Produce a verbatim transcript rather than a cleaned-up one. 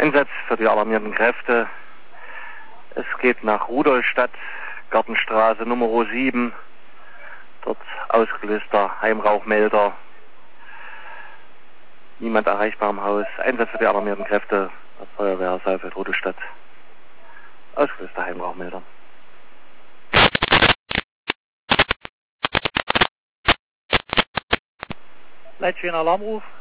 Einsatz für die alarmierten Kräfte. Es geht nach Rudolstadt, Gartenstraße Nummer sieben. Dort ausgelöster Heimrauchmelder. Niemand erreichbar im Haus. Einsatz für die alarmierten Kräfte der Feuerwehr Saalfeld Rudolstadt. Ausgelöster Heimrauchmelder. Leitstehen Alarmruf.